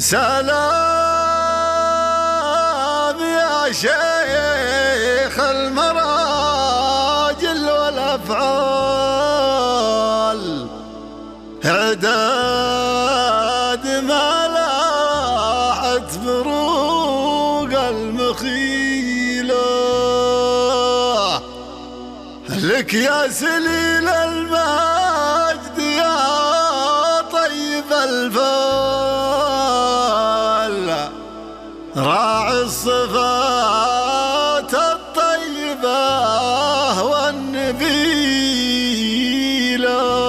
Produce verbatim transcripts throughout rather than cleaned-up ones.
سلام يا شيخ المراجل والأفعال، إعداد ما لاحت فروق المخيلة، لك يا سليل المجد يا طيب الفال، راعي الصفات الطيبة والنبيلة.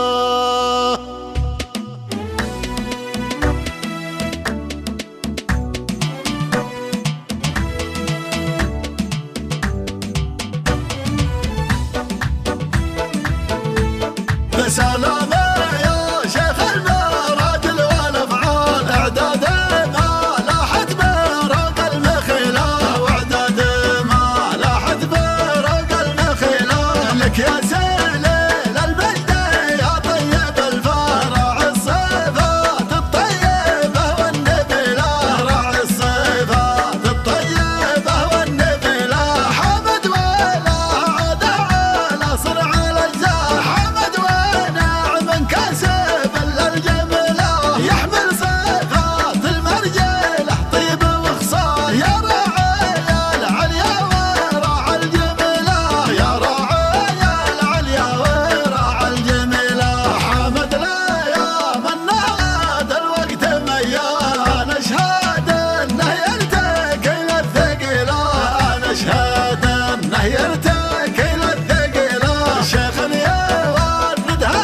سلام يا شيخ المراجل والأفعال، إعداد ما لاحت بروق المخيلة، وإعداد ما لاحت بروق المخيلة، لك يا سليل المجد يا طيب الفال، راعي الصفات الطيبة والنبيلة، راعي الصفات الطيبة والنبيلة، حمد ولا عاد على صرع الأجزاء، حمد كاسب الجملة، يحمل صفات المرجلة طيب وخصال، يا راعي العليا وراعي الجملة، يا راعي العليا وراعي الجملة، حمد لا يا من ناد الوقت ميال، أنا أشهد أنه يرتقي للثقيلة، أنا أشهد أنه يرتقي للثقيلة، شيخنا يوردها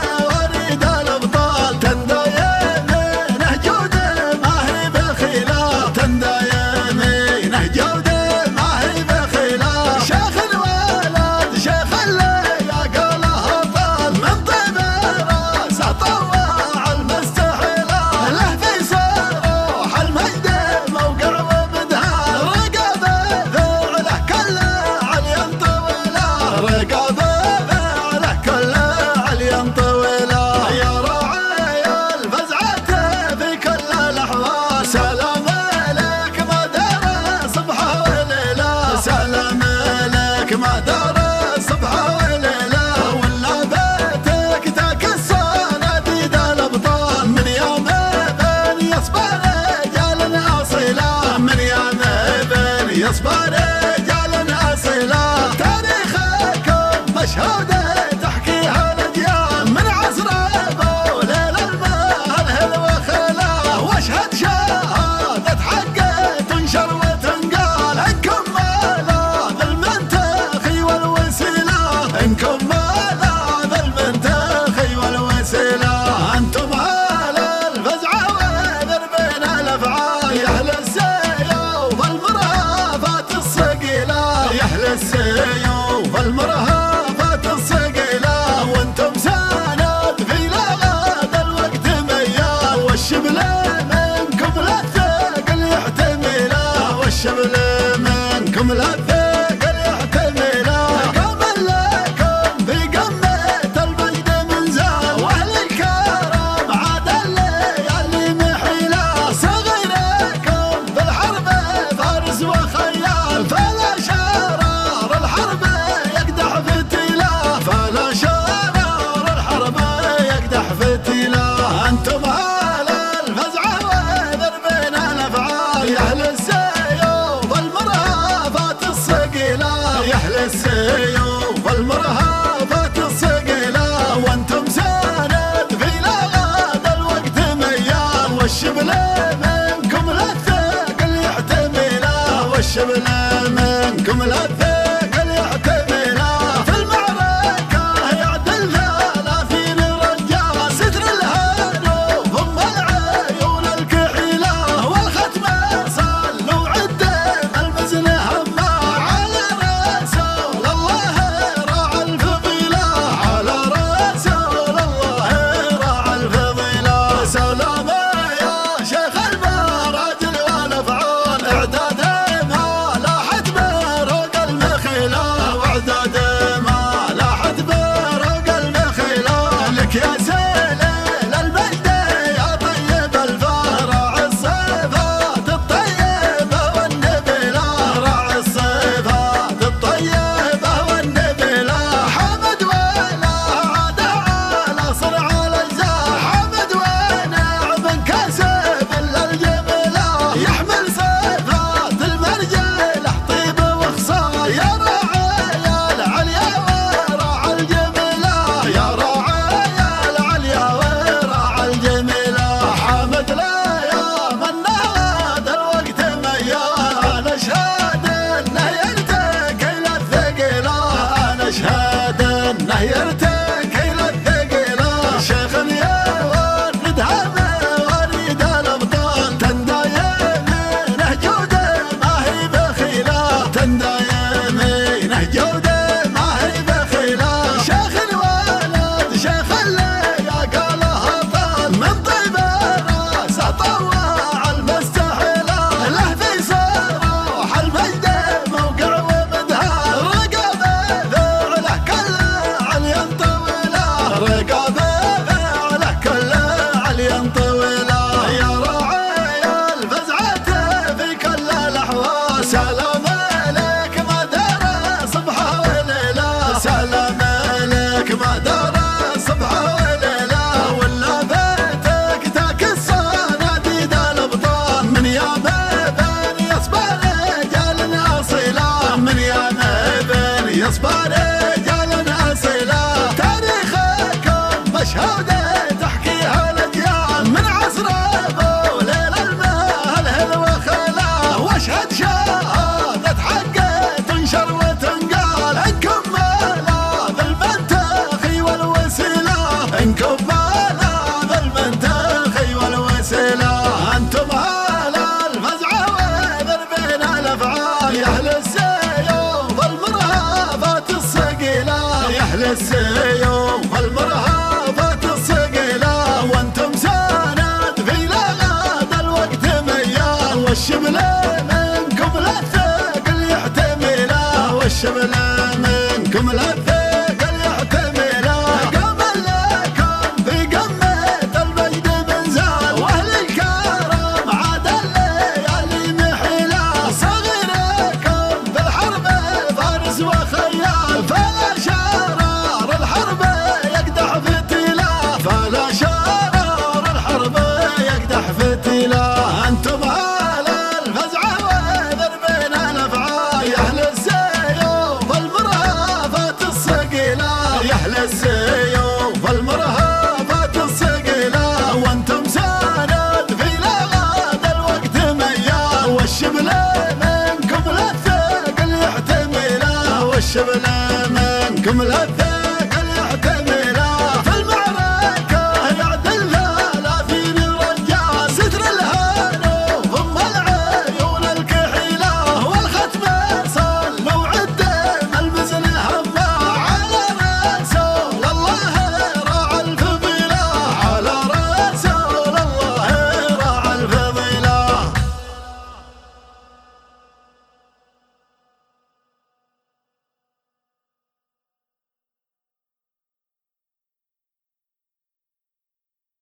ما دار صبحه وليله، ولا بيتك تكسر نديد الابطال، من يوم ابن يصبر رجال اصيله، من يوم ابن يصبر رجال اصيله، تاريخكم مشهود تحكيها الاجيال، من عصر ابو ليل المهل وخيله، واشهد شهاده حق تنشر وتنقال، انكم انكم مالاذ المنتخي والوسيله، انتم على الفزعه وذربين الافعال، يا اهل السيوف المرهفات الثقيله، يا اهل السيوف المرهفات الثقيله، وانتم سند في لغد الوقت ميال، والشبل منكم للثقل يحتمله، والشبل منكم للثقل انتم على الفزعه وذربين الافعال، يا اهل السيوف المرهفات الثقيله، يا اهل السيوف المرهفات الثقيله، وانتم سند في لغد الوقت ميال، والشبل منكم للثقل يحتمله، والشبل منكم للثقل يحتمله، في المعركه يعدل ثلاثين رجال، ستر الهانوف ام العيون الكحيله، والختم صلوا عدم المزن هما، على رسول الله راعى الفضيله، على رسول الله راعى الفضيله. سلام يا شيخ المراجل والافعال، اعداد ما لا السيوف المرهفات الصقيلة وانتم سند في لغاد الوقت ميال والشبل منكم للثقل يحتمله والشبل منكم للثقل يحتمله قبل لكم في قمة المجد بنزال واهل الكرم عاد الليالي محيله صغيركم في الحرب فارس وخيال فلا شرار الحرب يقدح فتيله فلا شرار الحرب يقدح فتيله انتم اهل الفزعه وذر بين الافعال يا اهل السيوف المرهفات الصقيله يا اهل السيوف المرهفات الصقيله وانتم سند في لغاد الوقت ميال والشبل منكم للثقل يحتمله والشبل منكم للثقل